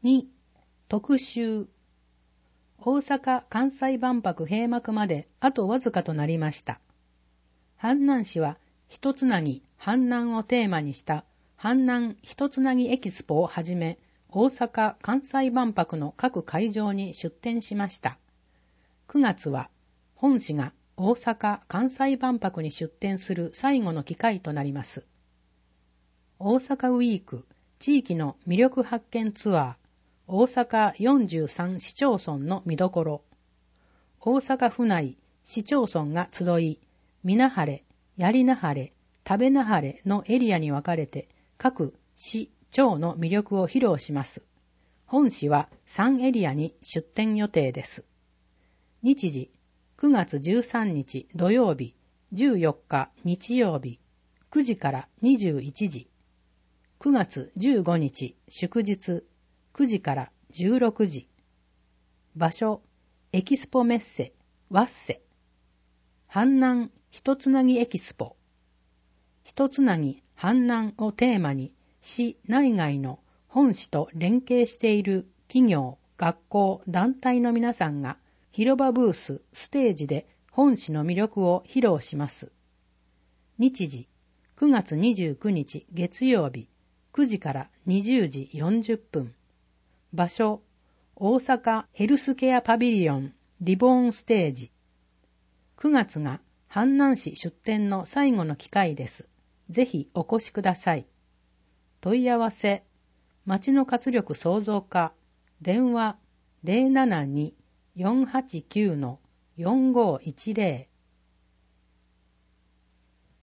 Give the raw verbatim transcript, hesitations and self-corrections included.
に、特集。大阪・関西万博閉幕まであとわずかとなりました。阪南市は、ひとつなぎ阪南をテーマにした阪南ひとつなぎエキスポをはじめ、大阪・関西万博の各会場に出展しました。くがつは、本市が大阪・関西万博に出展する最後の機会となります。大阪ウィーク地域の魅力発見ツアー、大阪よんじゅうさん市町村の見どころ。大阪府内市町村が集い、見なはれ、やりなはれ、食べなはれのエリアに分かれて各市町の魅力を披露します。本市はさんエリアに出展予定です。日時くがつじゅうさんにち土曜日、じゅうよっか日曜日、くじからにじゅういちじ。くがつじゅうごにち祝日、くじからじゅうろくじ。場所、エキスポメッセ、ワッセ。阪南ひとつなぎエキスポ。ひとつなぎ阪南をテーマに、市内外の本市と連携している企業、学校、団体の皆さんが広場ブース、ステージで本市の魅力を披露します。日時、くがつにじゅうくにち月曜日、くじからにじゅうじよんじゅっぷん。場所、大阪ヘルスケアパビリオンリボーンステージ。くがつが阪南市出展の最後の機会です。ぜひお越しください。問い合わせ、町の活力創造課、電話 ゼロななに よんはちきゅう よんごいちゼロ